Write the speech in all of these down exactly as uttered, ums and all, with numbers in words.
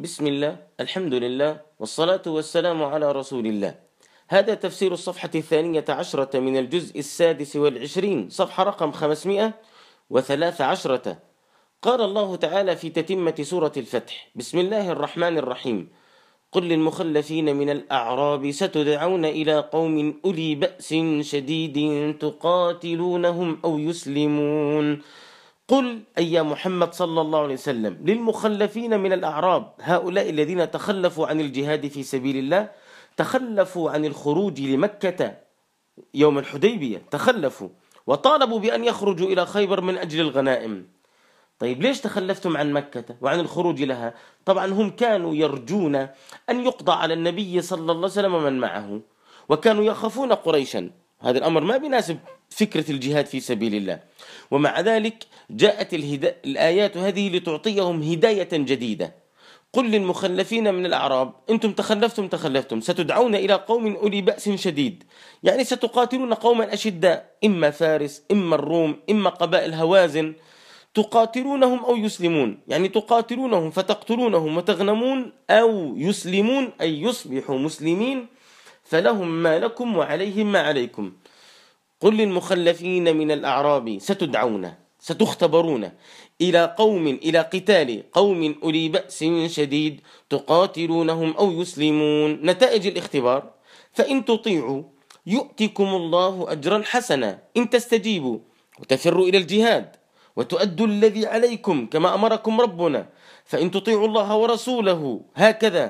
بسم الله، الحمد لله، والصلاة والسلام على رسول الله. هذا تفسير الصفحة الثانية عشرة من الجزء السادس والعشرين، صفحة رقم خمسمائة وثلاث عشرة. قال الله تعالى في تتمة سورة الفتح: بسم الله الرحمن الرحيم. قل للمخلفين من الأعراب ستدعون إلى قوم أولي بأس شديد تقاتلونهم أو يسلمون. قل أي يا محمد صلى الله عليه وسلم للمخلفين من الأعراب، هؤلاء الذين تخلفوا عن الجهاد في سبيل الله، تخلفوا عن الخروج لمكة يوم الحديبية، تخلفوا وطالبوا بأن يخرجوا إلى خيبر من أجل الغنائم. طيب ليش تخلفتم عن مكة وعن الخروج لها؟ طبعا هم كانوا يرجون أن يقضى على النبي صلى الله عليه وسلم ومن معه، وكانوا يخافون قريشا. هذا الأمر ما بيناسب فكرة الجهاد في سبيل الله، ومع ذلك جاءت الهدا... الآيات هذه لتعطيهم هداية جديدة. قل للمخلفين من الأعراب: أنتم تخلفتم تخلفتم ستدعون إلى قوم أولي بأس شديد، يعني ستقاتلون قوما أشداء، إما فارس إما الروم إما قبائل هوازن، تقاتلونهم أو يسلمون، يعني تقاتلونهم فتقتلونهم وتغنمون، أو يسلمون أي يصبحوا مسلمين فلهم ما لكم وعليهم ما عليكم. قل للمخلفين من الأعراب ستدعون، ستختبرون إلى قوم، إلى قتال قوم أولي بأس شديد تقاتلونهم أو يسلمون. نتائج الاختبار: فإن تطيعوا يؤتكم الله أجرا حسنا، إن تستجيبوا وتفروا إلى الجهاد وتؤدوا الذي عليكم كما أمركم ربنا، فإن تطيعوا الله ورسوله هكذا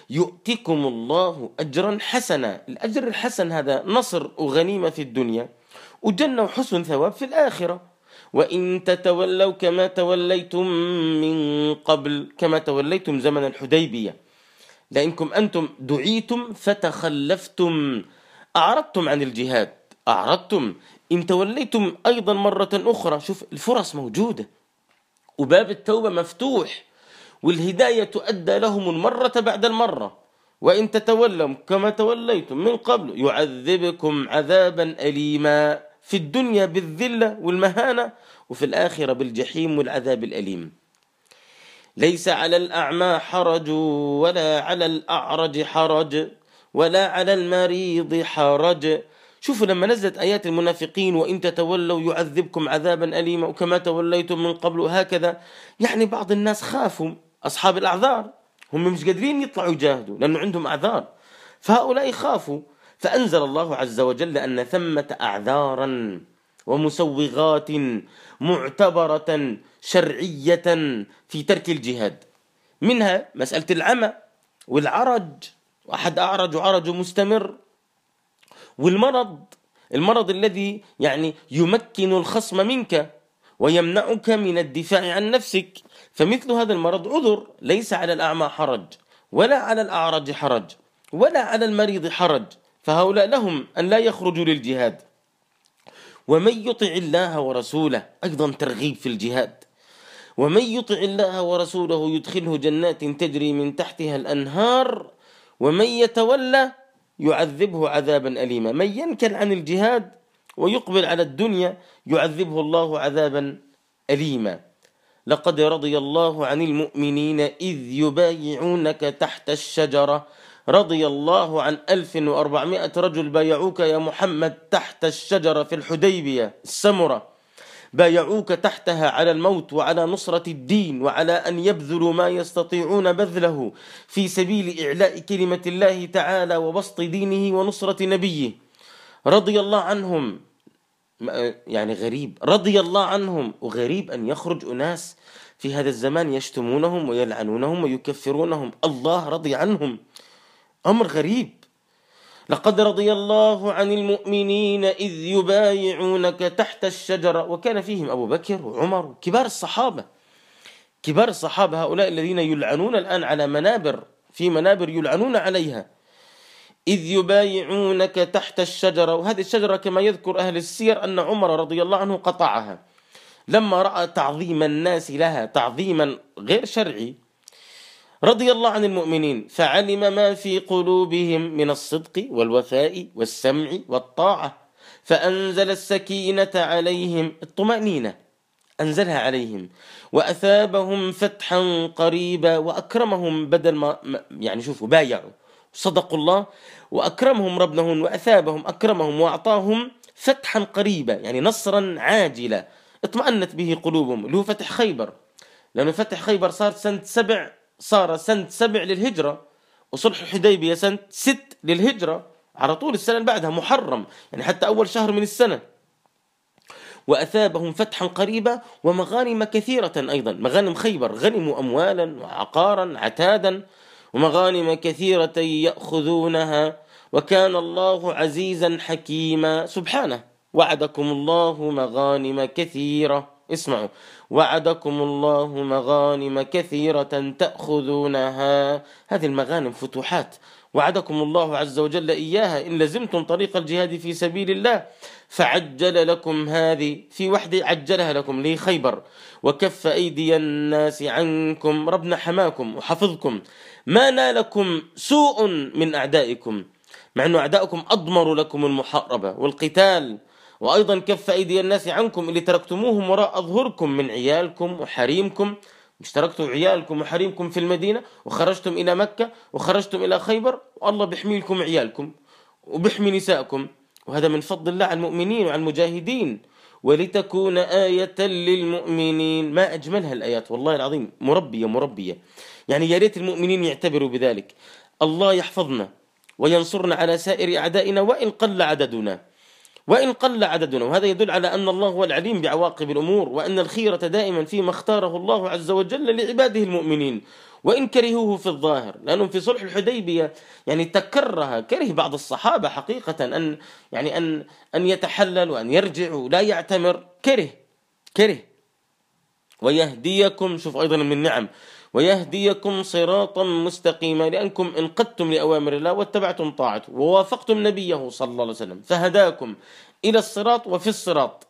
يؤتكم الله أجرا حسنا. الأجر الحسن هذا نصر وغنيمة في الدنيا وجنة وحسن ثواب في الآخرة. وإن تتولوا كما توليتم من قبل، كما توليتم زمن الحديبية، لأنكم أنتم دعيتم فتخلفتم، أعرضتم عن الجهاد، أعرضتم. إن توليتم أيضا مرة أخرى، شوف الفرص موجودة وباب التوبة مفتوح، والهداية تؤدى لهم المرة بعد المرة. وإن تتولوا كما توليتم من قبل يعذبكم عذابا أليما، في الدنيا بالذلة والمهانة، وفي الآخرة بالجحيم والعذاب الأليم. ليس على الأعمى حرج ولا على الأعرج حرج ولا على المريض حرج. شوفوا لما نزلت آيات المنافقين: وإن تتولوا يعذبكم عذابا أليما وكما توليتم من قبل هكذا، يعني بعض الناس خافوا، أصحاب الأعذار هم مش قادرين يطلعوا يجاهدوا لأنه عندهم أعذار، فهؤلاء خافوا، فأنزل الله عز وجل أن ثمة أعذارا ومسوغات معتبرة شرعية في ترك الجهاد، منها مسألة العمى والعرج، وأحد أعرج وعرج مستمر، والمرض، المرض الذي يعني يمكن الخصم منك ويمنعك من الدفاع عن نفسك، فمثل هذا المرض عذر. ليس على الأعمى حرج ولا على الأعرج حرج ولا على المريض حرج، فهؤلاء لهم أن لا يخرجوا للجهاد. ومن يطع الله ورسوله، أيضا ترغيب في الجهاد، ومن يطع الله ورسوله يدخله جنات تجري من تحتها الأنهار ومن يتولى يعذبه عذابا أليما. من ينكل عن الجهاد ويقبل على الدنيا يعذبه الله عذابا أليما. لقد رضي الله عن المؤمنين إذ يبايعونك تحت الشجرة، رضي الله عن ألف وأربعمائة رجل بايعوك يا محمد تحت الشجرة في الحديبية السمرة، بايعوك تحتها على الموت وعلى نصرة الدين وعلى أن يبذلوا ما يستطيعون بذله في سبيل إعلاء كلمة الله تعالى وبسط دينه ونصرة نبيه. رضي الله عنهم، يعني غريب رضي الله عنهم، وغريب أن يخرج أناس في هذا الزمان يشتمونهم ويلعنونهم ويكفرونهم. الله رضي عنهم، أمر غريب. لقد رضي الله عن المؤمنين إذ يبايعونك تحت الشجرة، وكان فيهم أبو بكر وعمر كبار الصحابة، كبار الصحابة هؤلاء الذين يلعنون الآن على منابر، في منابر يلعنون عليها. إذ يبايعونك تحت الشجرة، وهذه الشجرة كما يذكر أهل السير أن عمر رضي الله عنه قطعها لما رأى تعظيم الناس لها، تعظيما غير شرعي. رضي الله عن المؤمنين فعلم ما في قلوبهم من الصدق والوفاء والسمع والطاعة، فأنزل السكينة عليهم، الطمأنينة، أنزلها عليهم، وأثابهم فتحا قريبا، وأكرمهم بدل ما يعني شوفوا بايعوا صدقوا الله، وأكرمهم ربهم وأثابهم أكرمهم وأعطاهم فتحا قريبا، يعني نصرا عاجلا اطمأنت به قلوبهم، اللي هو فتح خيبر. لأنه فتح خيبر صار سنة سبع، صار سنة سبع للهجرة، وصلح الحديبية سنة ست للهجرة، على طول السنة اللي بعدها محرم، يعني حتى أول شهر من السنة. وأثابهم فتحا قريبا ومغانم كثيرة، أيضا مغانم خيبر، غنموا أموالا وعقارا عتادا ومغانم كثيرة يأخذونها، وكان الله عزيزا حكيما سبحانه. وعدكم الله مغانم كثيرة، اسمعوا، وعدكم الله مغانم كثيرة تأخذونها، هذه المغانم فتوحات وعدكم الله عز وجل إياها إن لزمتم طريق الجهاد في سبيل الله، فعجل لكم هذه، في وحدة عجلها لكم لي خيبر، وكف أيدي الناس عنكم، ربنا حماكم وحفظكم، ما نالكم سوء من أعدائكم، مع أن أعدائكم أضمروا لكم المحاربة والقتال. وأيضا كف أيدي الناس عنكم اللي تركتموهم وراء أظهركم من عيالكم وحريمكم، مش تركتوا عيالكم وحريمكم في المدينة وخرجتم إلى مكة وخرجتم إلى خيبر، والله بيحمي لكم عيالكم وبيحمي نسائكم، وهذا من فضل الله على المؤمنين وعلى المجاهدين. ولتكون آية للمؤمنين، ما أجملها الآيات والله العظيم، مربية مربية، يعني يا ريت المؤمنين يعتبروا بذلك. الله يحفظنا وينصرنا على سائر أعدائنا وإن قل عددنا، وإن قل عددنا، وهذا يدل على أن الله هو العليم بعواقب الأمور، وأن الخيرة دائما فيما اختاره الله عز وجل لعباده المؤمنين وإن كرهوه في الظاهر. لأنهم في صلح الحديبية يعني تكره، كره بعض الصحابة حقيقة أن يعني أن أن يتحلل وأن يرجع ولا يعتمر، كره كره ويهديكم، شوف أيضا من النعم، ويهديكم صراطا مستقيما، لأنكم انقدتم لأوامر الله واتبعتم طاعته ووافقتم نبيه صلى الله عليه وسلم، فهداكم إلى الصراط وفي الصراط.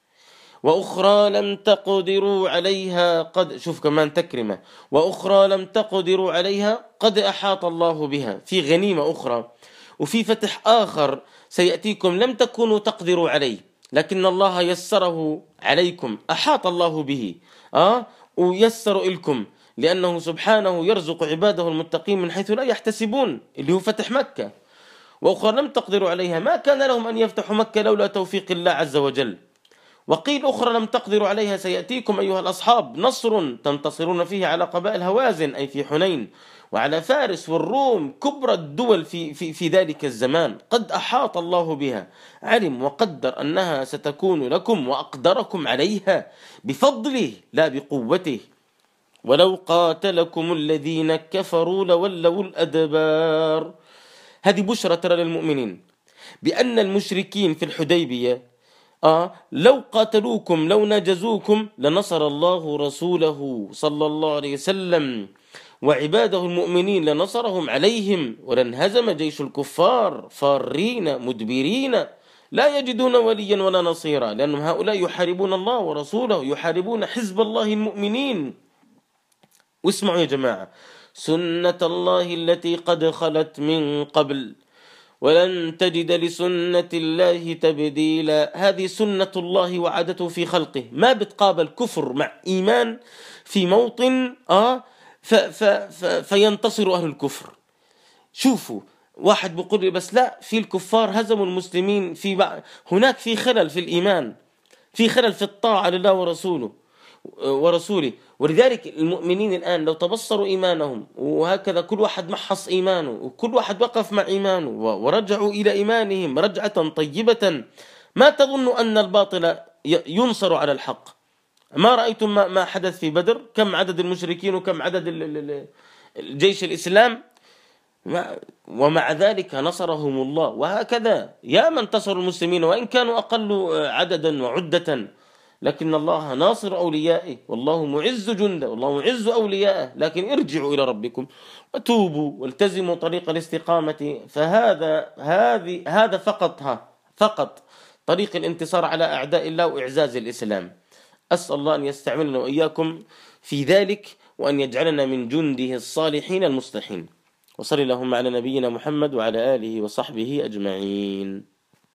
وأخرى لم تقدروا عليها قد، شوف كمان تكرمة، وأخرى لم تقدروا عليها قد أحاط الله بها، في غنيمة أخرى وفي فتح آخر سيأتيكم لم تكونوا تقدروا عليه، لكن الله يسره عليكم، أحاط الله به آه ويسر إلكم، لأنه سبحانه يرزق عباده المتقين من حيث لا يحتسبون، اللي هو فتح مكة. وأخرى لم تقدروا عليها ما كان لهم أن يفتحوا مكة لولا توفيق الله عز وجل. وقيل أخرى لم تقدروا عليها سيأتيكم أيها الأصحاب نصر تنتصرون فيه على قبائل هوازن، أي في حنين، وعلى فارس والروم، كبرى الدول في, في, في ذلك الزمان، قد أحاط الله بها، علم وقدر أنها ستكون لكم وأقدركم عليها بفضله لا بقوته. ولو قاتلكم الذين كفروا لولوا الأدبار، هذه بشرى ترى للمؤمنين بأن المشركين في الحديبية آه لو قاتلوكم لو نجزوكم لنصر الله رسوله صلى الله عليه وسلم وعباده المؤمنين لنصرهم عليهم، ولانهزم جيش الكفار فارين مدبرين لا يجدون وليا ولا نصيرا، لأنهم هؤلاء يحاربون الله ورسوله، يحاربون حزب الله المؤمنين. واسمعوا يا جماعة، سنة الله التي قد خلت من قبل ولن تجد لسنة الله تبديلا، هذه سنة الله وعادته في خلقه، ما بتقابل كفر مع إيمان في موطن آه ف ف ف فينتصر أهل الكفر. شوفوا واحد بيقول لي بس لا، في الكفار هزموا المسلمين، في بع... هناك في خلل في الإيمان، في خلل في الطاعة لله ورسوله ورسوله. ولذلك المؤمنين الآن لو تبصروا إيمانهم وهكذا كل واحد محص إيمانه وكل واحد وقف مع إيمانه ورجعوا إلى إيمانهم رجعة طيبة، ما تظن أن الباطل ينصر على الحق. ما رأيتم ما حدث في بدر؟ كم عدد المشركين وكم عدد الجيش الإسلام، ومع ذلك نصرهم الله. وهكذا يا من انتصروا المسلمين وإن كانوا أقل عددا وعدة، لكن الله ناصر أوليائه والله معز جنده والله معز أوليائه. لكن ارجعوا إلى ربكم وتوبوا والتزموا طريق الاستقامة، فهذا هذه هذا فقط ها فقط طريق الانتصار على أعداء الله وإعزاز الإسلام. أسأل الله أن يستعملنا وإياكم في ذلك وأن يجعلنا من جنده الصالحين المصلحين. وصلى اللهم على نبينا محمد وعلى آله وصحبه أجمعين.